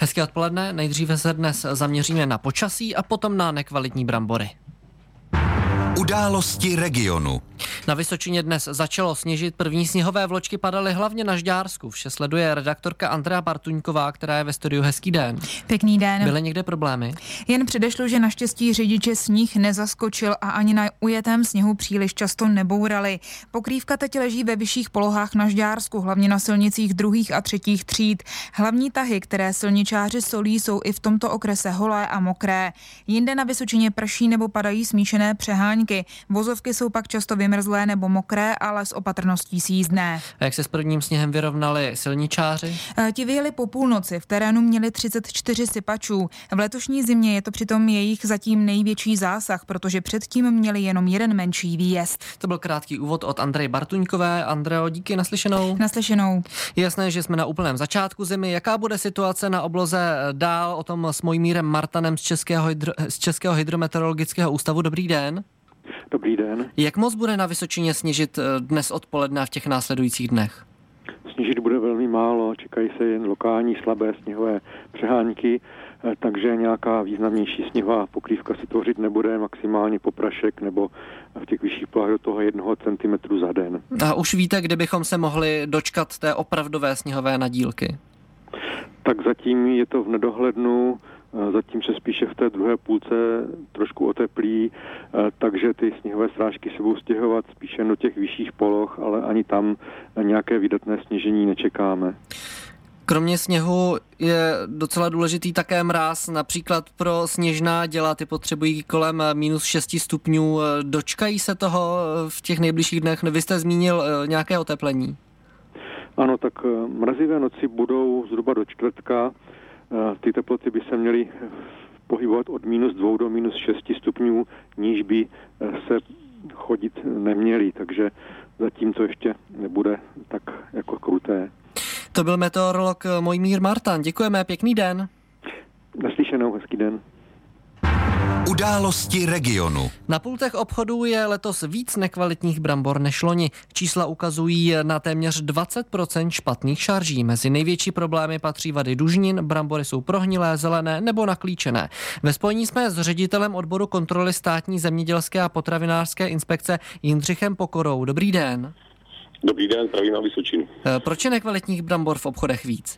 Hezké odpoledne, nejdříve se dnes zaměříme na počasí a potom na nekvalitní brambory. Události regionu. Na Vysočině dnes začalo sněžit, první sněhové vločky padaly hlavně na Žďársku. Vše sleduje redaktorka Andrea Bartuňková, která je ve studiu. Hezký den. Pěkný den. Byly někde problémy? Jen předešlo, že naštěstí řidiče sníh nezaskočil a ani na ujetém sněhu příliš často nebourali. Pokrývka teď leží ve vyšších polohách na Žďársku, hlavně na silnicích druhých a třetích tříd. Hlavní tahy, které silničáři solí, jsou i v tomto okrese holé a mokré. Jinde na Vysočině prší nebo padají smíšené přehánky. Vozovky jsou pak často vymrzlé nebo mokré, ale s opatrností sjízdné. A jak se s prvním sněhem vyrovnali silničáři? Ti vyjeli po půlnoci, v terénu měli 34 sypačů. V letošní zimě je to přitom jejich zatím největší zásah, protože předtím měli jenom jeden menší výjezd. To byl krátký úvod od Andreje Bartuňkové. Andreo, díky, naslyšenou. Naslyšenou. Je jasné, že jsme na úplném začátku zimy. Jaká bude situace na obloze dál? O tom s Mojmírem Martanem z Českého hydrometeorologického ústavu. Dobrý den. Dobrý den. Jak moc bude na Vysočině sněžit dnes odpoledne a v těch následujících dnech? Sněžit bude velmi málo, čekají se jen lokální slabé sněhové přehánky, takže nějaká významnější sněhová pokrývka se tvořit nebude, maximálně poprašek nebo v těch vyšších polohách do toho 1 centimetru za den. A už víte, kdy bychom se mohli dočkat té opravdové sněhové nadílky? Tak zatím je to v nedohlednu, zatím se spíše v té druhé půlce trošku oteplí, takže ty sněhové srážky se budou stěhovat spíše do těch vyšších poloh, ale ani tam nějaké výdatné sněžení nečekáme. Kromě sněhu je docela důležitý také mráz, například pro sněžná děla, ty potřebují kolem -6 stupňů. Dočkají se toho v těch nejbližších dnech? Vy jste zmínil nějaké oteplení. Ano, tak mrazivé noci budou zhruba do čtvrtka. Ty teploty by se měly pohybovat od -2 do -6 stupňů, níž by se chodit neměly, takže zatím to ještě nebude tak jako kruté. To byl meteorolog Mojmír Martan. Děkujeme, pěkný den. Naslyšenou, hezký den. Události regionu. Na pultech obchodů je letos víc nekvalitních brambor než loni. Čísla ukazují na téměř 20% špatných šarží. Mezi největší problémy patří vady dužnin, brambory jsou prohnilé, zelené nebo naklíčené. Ve spojení jsme s ředitelem odboru kontroly státní zemědělské a potravinářské inspekce Jindřichem Pokorou. Dobrý den. Dobrý den, zdravím na Vysočinu. Proč je nekvalitních brambor v obchodech víc?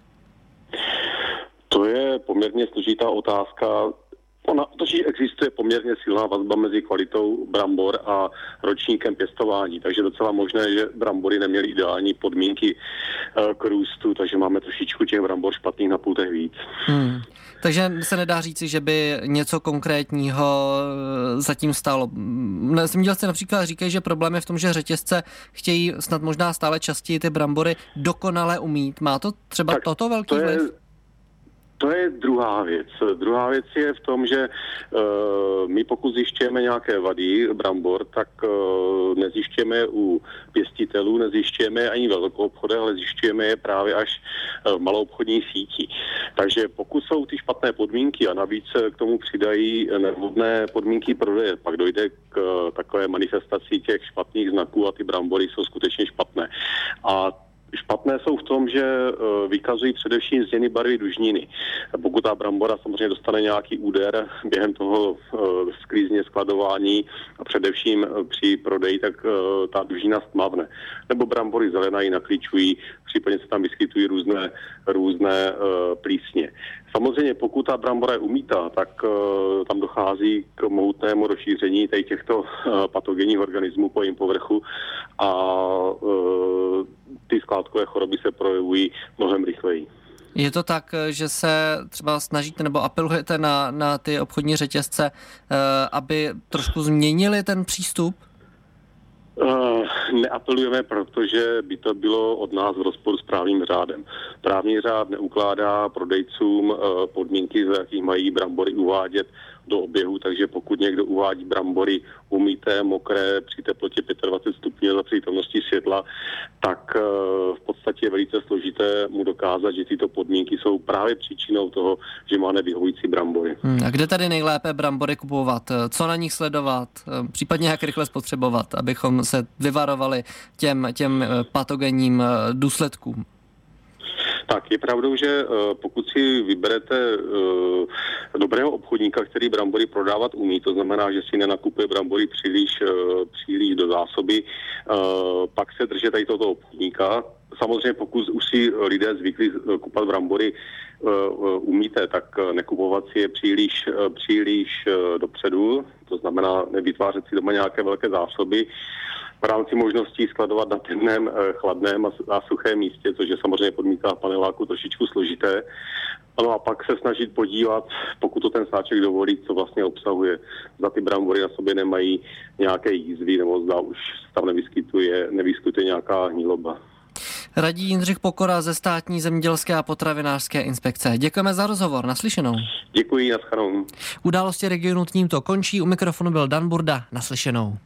To je poměrně složitá otázka. Totiž existuje poměrně silná vazba mezi kvalitou brambor a ročníkem pěstování, takže docela možné, že brambory neměly ideální podmínky k růstu, takže máme trošičku těch brambor špatných na pultech víc. Takže se nedá říci, že by něco konkrétního zatím stálo. Zemědělci například říkají, že problém je v tom, že řetězce chtějí snad možná stále častěji ty brambory dokonale umít. Má to třeba tak toto velký vliv? To je druhá věc. Druhá věc je v tom, že my pokud zjišťujeme nějaké vady brambor, tak nezjišťujeme u pěstitelů, nezjišťujeme ani velkoobchodech, ale zjišťujeme je právě až v maloobchodní síti. Takže pokud jsou ty špatné podmínky a navíc k tomu přidají nevhodné podmínky prodeje, pak dojde k takové manifestaci těch špatných znaků a ty brambory jsou skutečně špatné. A špatné jsou v tom, že vykazují především změny barvy dužniny. Pokud ta brambora samozřejmě dostane nějaký úder během toho sklízně, skladování a především při prodeji, tak ta dužnina stmavne. Nebo brambory zelenají, naklíčují, případně se tam vyskytují různé plísně. Samozřejmě pokud ta brambora je umýtá, tak tam dochází k mohutnému rozšíření těchto patogenních organismů po jejím povrchu a ty skládkové choroby se projevují mnohem rychleji. Je to tak, že se třeba snažíte nebo apelujete na ty obchodní řetězce, aby trošku změnili ten přístup? Neapelujeme, protože by to bylo od nás v rozporu s právním řádem. Právní řád neukládá prodejcům podmínky, za jakých mají brambory uvádět do oběhu, takže pokud někdo uvádí brambory umyté, mokré při teplotě 25 stupňů za přítomnosti světla, tak v podstatě je velice složité mu dokázat, že tyto podmínky jsou právě příčinou toho, že má nevyhovující brambory. A kde tady nejlépe brambory kupovat? Co na nich sledovat? Případně jak rychle spotřebovat, abychom se vyvarovali těm patogenním důsledkům? Tak je pravdou, že pokud si vyberete dobrého obchodníka, který brambory prodávat umí, to znamená, že si nenakupuje brambory příliš do zásoby, pak se držet tady tohoto obchodníka. Samozřejmě pokud už si lidé zvykli kupovat brambory umíte, tak nekupovat si je příliš dopředu, to znamená nevytvářet si doma nějaké velké zásoby, v rámci možností skladovat na pevném, chladném a suchém místě, což je samozřejmě v podmínkách paneláku trošičku složité. No a pak se snažit podívat, pokud to ten sáček dovolí, co vlastně obsahuje. Zda ty brambory na sobě nemají nějaké jízvy, nebo zda už tam nevyskytuje nějaká hniloba. Radí Jindřich Pokora ze Státní zemědělské a potravinářské inspekce. Děkujeme za rozhovor. Naslyšenou. Děkuji, naschledanou. Události regionu tímto končí. U mikrofonu byl Dan Burda. Naslyšenou.